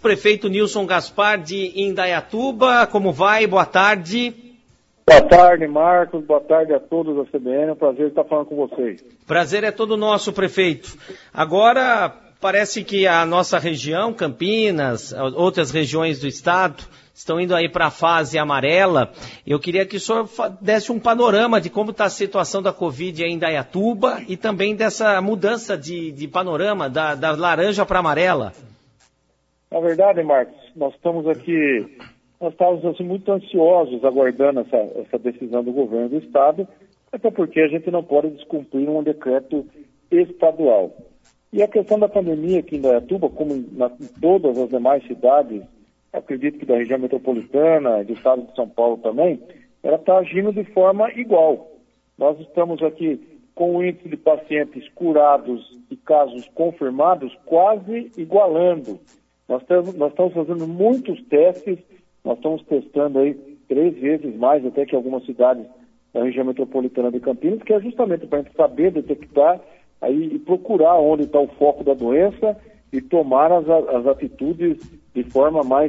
prefeito Nilson Gaspar de Indaiatuba. Como vai? Boa tarde. Boa tarde, Marcos. Boa tarde a todos da CBN. É um prazer estar falando com vocês. Prazer é todo nosso, prefeito. Agora, parece que a nossa região, Campinas, outras regiões do estado, estão indo aí para a fase amarela. Eu queria que o senhor desse um panorama de como está a situação da Covid em Indaiatuba e também dessa mudança de panorama da laranja para amarela. Na verdade, Marcos, nós estávamos assim, muito ansiosos aguardando essa decisão do governo do estado, até porque a gente não pode descumprir um decreto estadual. E a questão da pandemia aqui em Indaiatuba, como em todas as demais cidades, acredito que da região metropolitana, do estado de São Paulo também, ela está agindo de forma igual. Nós estamos aqui com o índice de pacientes curados e casos confirmados quase igualando. Nós estamos fazendo muitos testes, nós estamos testando aí 3 vezes mais até que algumas cidades da região metropolitana de Campinas, que é justamente para a gente saber detectar aí, e procurar onde está o foco da doença e tomar as atitudes de forma mais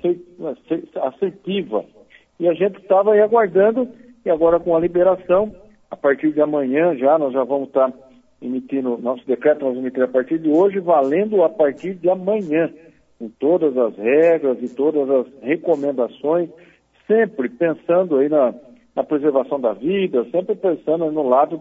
assertiva. E a gente estava aí aguardando, e agora com a liberação, a partir de amanhã nós já vamos estar emitindo, nosso decreto nós vamos emitir a partir de hoje, valendo a partir de amanhã, com todas as regras e todas as recomendações, sempre pensando aí na preservação da vida, sempre pensando no lado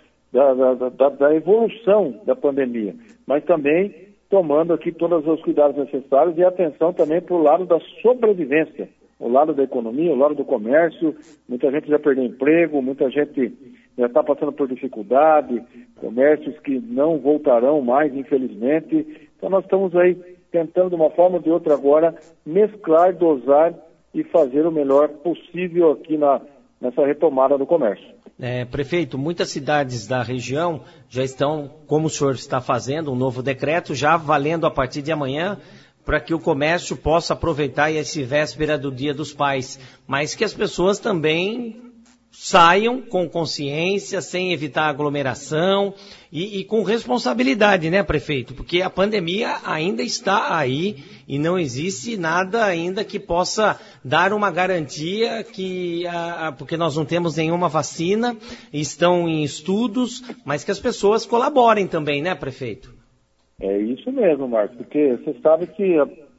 da evolução da pandemia, mas também tomando aqui todos os cuidados necessários e atenção também para o lado da sobrevivência, o lado da economia, o lado do comércio. Muita gente já perdeu emprego, muita gente já está passando por dificuldade, comércios que não voltarão mais, infelizmente. Então nós estamos aí tentando de uma forma ou de outra agora mesclar, dosar e fazer o melhor possível aqui nessa retomada do comércio. Prefeito, muitas cidades da região já estão, como o senhor está fazendo, um novo decreto, já valendo a partir de amanhã, para que o comércio possa aproveitar esse véspera do Dia dos Pais, mas que as pessoas também saiam com consciência, sem evitar aglomeração e com responsabilidade, né, prefeito? Porque a pandemia ainda está aí e não existe nada ainda que possa dar uma garantia porque nós não temos nenhuma vacina, estão em estudos, mas que as pessoas colaborem também, né, prefeito? É isso mesmo, Marcos, porque você sabe que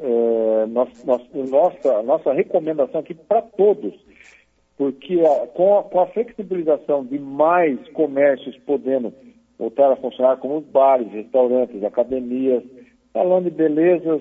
nossa recomendação aqui para todos, porque com a flexibilização de mais comércios podendo voltar a funcionar, como os bares, restaurantes, academias, salão de beleza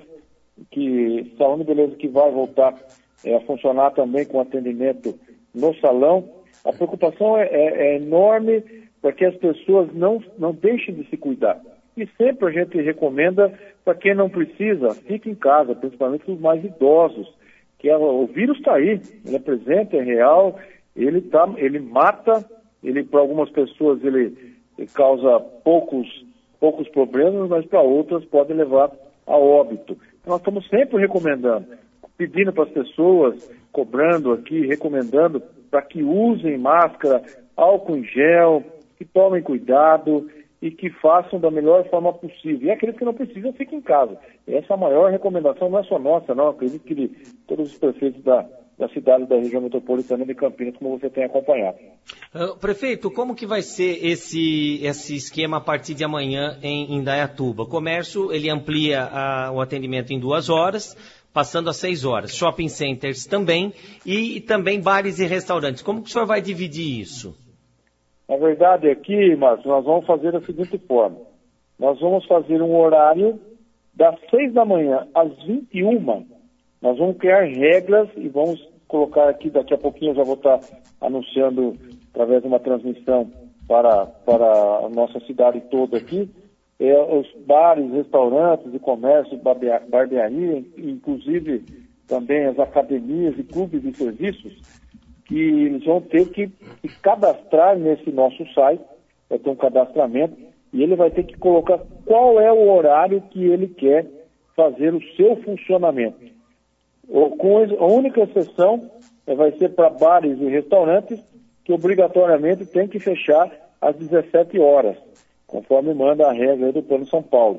que vai voltar a funcionar também com atendimento no salão, a preocupação é enorme para que as pessoas não deixem de se cuidar. E sempre a gente recomenda para quem não precisa, fique em casa, principalmente os mais idosos, que o vírus está aí, ele é presente, é real, ele mata, para algumas pessoas ele causa poucos problemas, mas para outras pode levar a óbito. Então nós estamos sempre recomendando, pedindo para as pessoas, cobrando aqui, recomendando para que usem máscara, álcool em gel, que tomem cuidado e que façam da melhor forma possível. E aqueles que não precisam, fiquem em casa. Essa é a maior recomendação, não é só nossa, não. Acredito que de todos os prefeitos da cidade da região metropolitana de Campinas, como você tem acompanhado. Prefeito, como que vai ser esse esquema a partir de amanhã em Indaiatuba? O comércio, ele amplia o atendimento em 2 horas, passando a 6 horas. Shopping centers também, e também bares e restaurantes. Como que o senhor vai dividir isso? Na verdade, aqui, Márcio, nós vamos fazer da seguinte forma. Nós vamos fazer um horário das 6 da manhã às 21. Nós vamos criar regras e vamos colocar aqui, daqui a pouquinho eu já vou estar anunciando através de uma transmissão para a nossa cidade toda aqui, os bares, restaurantes e comércio, barbearia, inclusive também as academias e clubes de serviços, que eles vão ter que cadastrar nesse nosso site, vai ter um cadastramento, e ele vai ter que colocar qual é o horário que ele quer fazer o seu funcionamento. Com a única exceção vai ser para bares e restaurantes, que obrigatoriamente tem que fechar às 17 horas, conforme manda a regra do Plano São Paulo.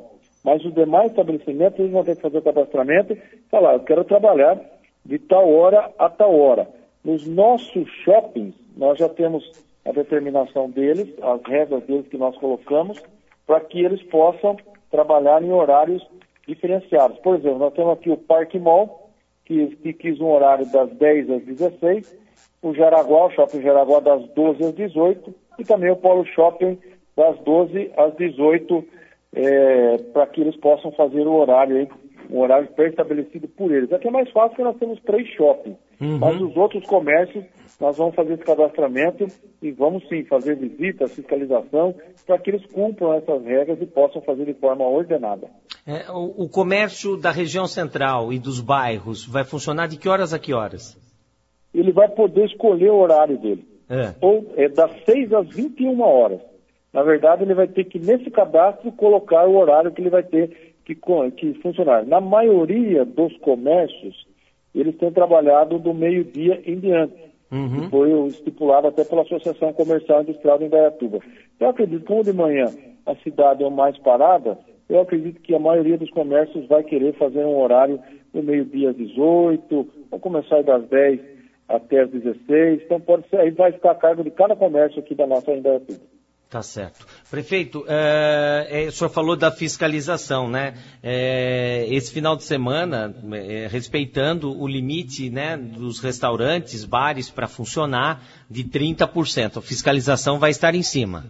Mas os demais estabelecimentos, eles vão ter que fazer o cadastramento e falar, eu quero trabalhar de tal hora a tal hora. Nos nossos shoppings, nós já temos a determinação deles, as regras deles que nós colocamos, para que eles possam trabalhar em horários diferenciados. Por exemplo, nós temos aqui o Parque Mall, que quis um horário das 10 às 16, o Jaraguá, o Shopping Jaraguá, das 12 às 18, e também o Polo Shopping das 12 às 18, para que eles possam fazer o horário aí, um horário pré-estabelecido por eles. Aqui é mais fácil porque nós temos 3 shoppings, mas os outros comércios nós vamos fazer esse cadastramento e vamos sim fazer visitas, fiscalização, para que eles cumpram essas regras e possam fazer de forma ordenada. O comércio da região central e dos bairros vai funcionar de que horas a que horas? Ele vai poder escolher o horário dele, ou das 6 às 21 horas. Na verdade, ele vai ter que, nesse cadastro, colocar o horário que ele vai ter que funcionar. Na maioria dos comércios, eles têm trabalhado do meio-dia em diante. Que foi estipulado até pela Associação Comercial Industrial de Indaiatuba. Eu acredito que, como de manhã a cidade é mais parada, eu acredito que a maioria dos comércios vai querer fazer um horário do meio-dia às 18, vai começar das 10 até às 16, então pode ser, aí vai ficar a cargo de cada comércio aqui da nossa Indaiatuba. Tá certo. Prefeito, o senhor falou da fiscalização, né? Esse final de semana, respeitando o limite, né, dos restaurantes, bares para funcionar de 30%. A fiscalização vai estar em cima.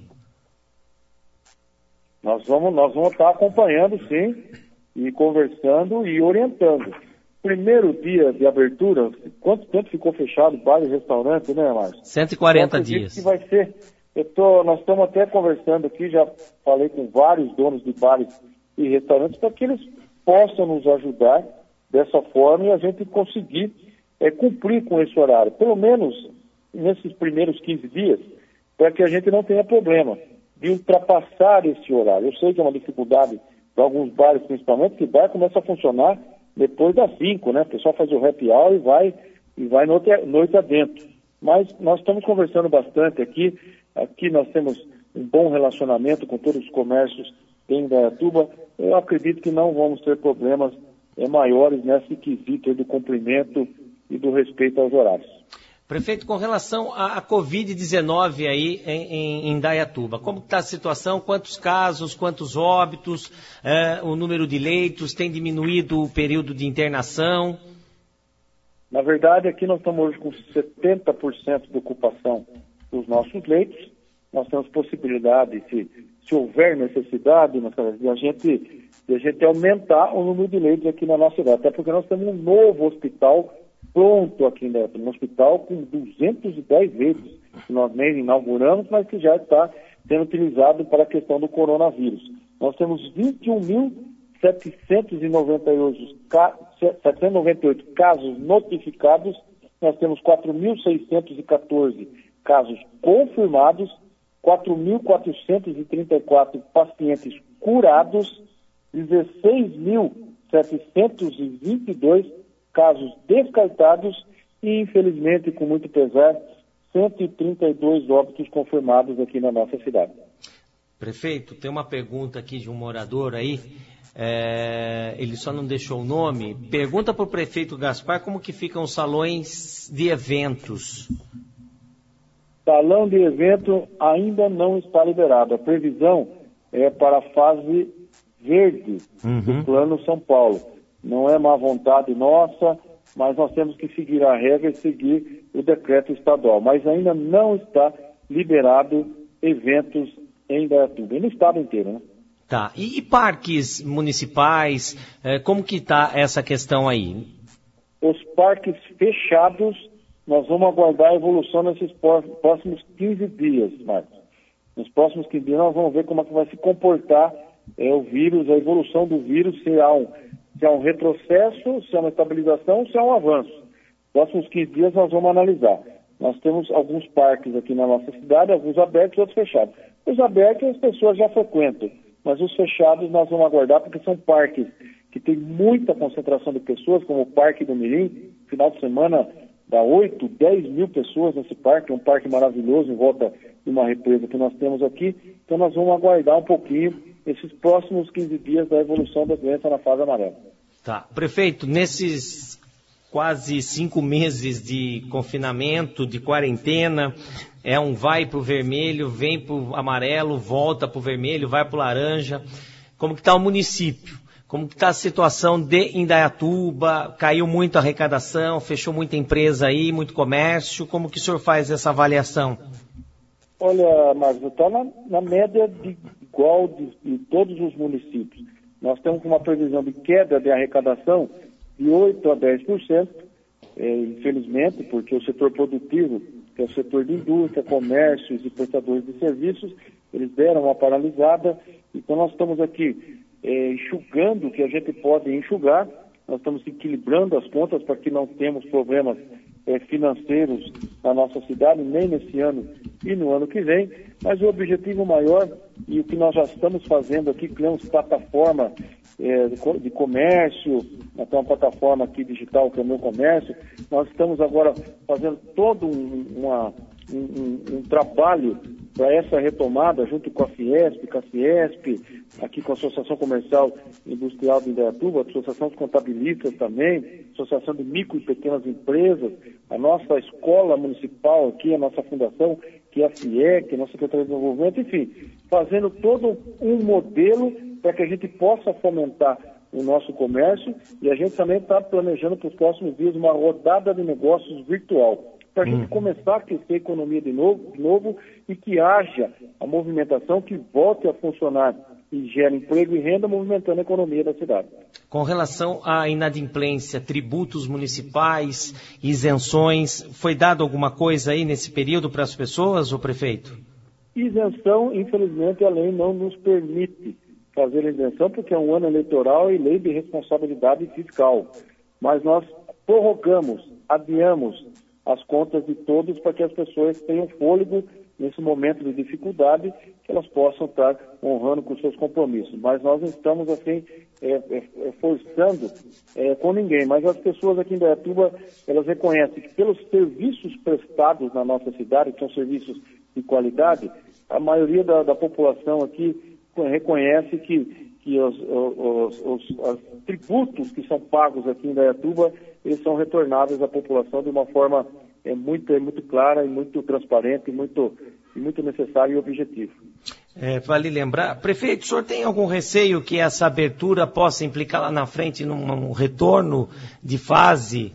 Nós vamos estar acompanhando, sim, e conversando e orientando. Primeiro dia de abertura, quanto tempo ficou fechado bar e restaurante, né, Márcio? 140 dias. Que vai ser... Nós estamos até conversando aqui, já falei com vários donos de bares e restaurantes, para que eles possam nos ajudar dessa forma e a gente conseguir cumprir com esse horário, pelo menos nesses primeiros 15 dias, para que a gente não tenha problema de ultrapassar esse horário. Eu sei que é uma dificuldade para alguns bares, principalmente, que o bar começa a funcionar depois das 5, né? O pessoal faz o happy hour e vai noite adentro. Mas nós estamos conversando bastante aqui. Aqui nós temos um bom relacionamento com todos os comércios em Indaiatuba. Eu acredito que não vamos ter problemas maiores nesse quesito do cumprimento e do respeito aos horários. Prefeito, com relação à Covid-19 aí em Indaiatuba, como está a situação? Quantos casos, quantos óbitos, o número de leitos, tem diminuído o período de internação? Na verdade, aqui nós estamos hoje com 70% de ocupação dos nossos leitos. Nós temos possibilidade, se houver necessidade, de a gente aumentar o número de leitos aqui na nossa cidade, até porque nós temos um novo hospital pronto aqui, né? Um hospital com 210 leitos, que nós nem inauguramos, mas que já está sendo utilizado para a questão do coronavírus. Nós temos 21.798 casos notificados, nós temos 4.614 casos confirmados, 4.434 pacientes curados, 16.722 casos descartados e, infelizmente, com muito pesar, 132 óbitos confirmados aqui na nossa cidade. Prefeito, tem uma pergunta aqui de um morador aí, ele só não deixou o nome. Pergunta para o prefeito Gaspar como que ficam os salões de eventos. Salão de evento ainda não está liberado. A previsão é para a fase verde do Plano São Paulo. Não é má vontade nossa, mas nós temos que seguir a regra e seguir o decreto estadual. Mas ainda não está liberado eventos em Indaiatuba, e no estado inteiro, né? Tá. E parques municipais, como que está essa questão aí? Os parques fechados, nós vamos aguardar a evolução nesses próximos 15 dias, Marcos. Nos próximos 15 dias nós vamos ver como é que vai se comportar o vírus, a evolução do vírus, se há um retrocesso, se há uma estabilização, se há um avanço. Nos próximos 15 dias nós vamos analisar. Nós temos alguns parques aqui na nossa cidade, alguns abertos e outros fechados. Os abertos as pessoas já frequentam, mas os fechados nós vamos aguardar porque são parques que tem muita concentração de pessoas, como o Parque do Mirim. Final de semana dá 8, 10 mil pessoas nesse parque, é um parque maravilhoso em volta de uma represa que nós temos aqui. Então nós vamos aguardar um pouquinho nesses próximos 15 dias da evolução da doença na fase amarela. Tá. Prefeito, nesses quase 5 meses de confinamento, de quarentena, vai para o vermelho, vem para o amarelo, volta para o vermelho, vai para o laranja. Como que está o município? Como que está a situação de Indaiatuba? Caiu muito a arrecadação, fechou muita empresa aí, muito comércio. Como que o senhor faz essa avaliação? Olha, Marcos, está na média igual de todos os municípios. Nós temos uma previsão de queda de arrecadação de 8% a 10%, infelizmente, porque o setor produtivo, que é o setor de indústria, comércios e prestadores de serviços, eles deram uma paralisada. Então nós estamos aqui enxugando o que a gente pode enxugar, nós estamos equilibrando as contas para que não tenhamos problemas financeiros na nossa cidade, nem nesse ano e no ano que vem, mas o objetivo maior e o que nós já estamos fazendo aqui, criamos plataforma de comércio, nós temos uma plataforma aqui digital que é o Meu Comércio, nós estamos agora fazendo todo um trabalho para essa retomada, junto com a Fiesp, com a Ciesp, aqui com a Associação Comercial e Industrial de Indaiatuba, a Associação de Contabilistas também, Associação de Micro e Pequenas Empresas, a nossa escola municipal aqui, a nossa fundação, que é a FIEC, a nossa Secretaria de Desenvolvimento, enfim, fazendo todo um modelo para que a gente possa fomentar o nosso comércio, e a gente também está planejando para os próximos dias uma rodada de negócios virtual, para a gente começar a aquecer a economia de novo e que haja a movimentação que volte a funcionar e gere emprego e renda, movimentando a economia da cidade. Com relação à inadimplência, tributos municipais, isenções, foi dado alguma coisa aí nesse período para as pessoas, ô prefeito? Isenção, infelizmente, a lei não nos permite fazer a isenção, porque é um ano eleitoral e lei de responsabilidade fiscal. Mas nós prorrogamos, adiamos as contas de todos para que as pessoas tenham fôlego nesse momento de dificuldade, que elas possam estar honrando com seus compromissos. Mas nós não estamos assim forçando com ninguém. Mas as pessoas aqui em Indaiatuba, elas reconhecem que pelos serviços prestados na nossa cidade, que são serviços de qualidade, a maioria da população aqui reconhece que os tributos que são pagos aqui em Indaiatuba, eles são retornados à população de uma forma muito clara e muito transparente e muito necessária e objetiva. Vale lembrar, prefeito, o senhor tem algum receio que essa abertura possa implicar lá na frente num retorno de fase,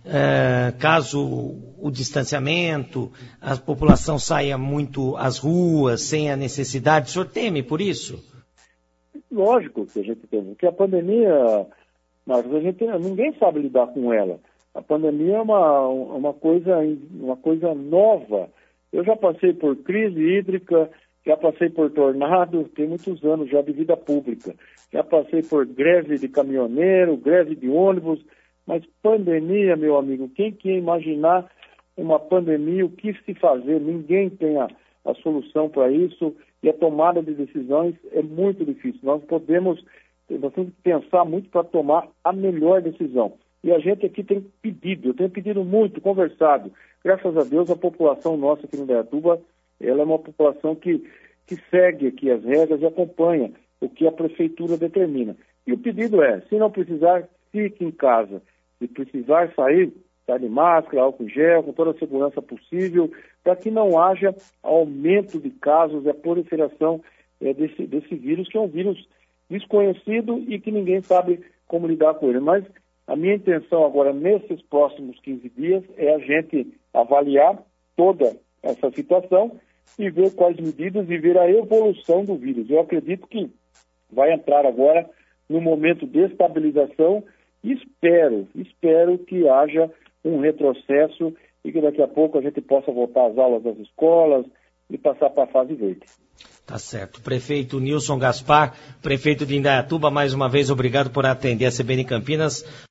caso o distanciamento, a população saia muito às ruas, sem a necessidade? O senhor teme por isso? Lógico que a gente teme, porque a pandemia, Marcos, ninguém sabe lidar com ela. A pandemia é uma coisa nova. Eu já passei por crise hídrica, já passei por tornado, tem muitos anos já de vida pública. Já passei por greve de caminhoneiro, greve de ônibus, mas pandemia, meu amigo, quem que ia imaginar uma pandemia, o que se fazer? Ninguém tem a solução para isso e a tomada de decisões é muito difícil. Nós temos que pensar muito para tomar a melhor decisão. E a gente aqui tem pedido, eu tenho pedido muito, conversado. Graças a Deus, a população nossa aqui no Indaiatuba, ela é uma população que segue aqui as regras e acompanha o que a prefeitura determina. E o pedido é, se não precisar, fique em casa. Se precisar sair, sai de máscara, álcool gel, com toda a segurança possível, para que não haja aumento de casos e a proliferação desse vírus, que é um vírus desconhecido e que ninguém sabe como lidar com ele. Mas a minha intenção agora, nesses próximos 15 dias, é a gente avaliar toda essa situação e ver quais medidas e ver a evolução do vírus. Eu acredito que vai entrar agora no momento de estabilização e espero que haja um retrocesso e que daqui a pouco a gente possa voltar às aulas das escolas e passar para a fase verde. Tá certo. Prefeito Nilson Gaspar, prefeito de Indaiatuba, mais uma vez obrigado por atender a CBN Campinas.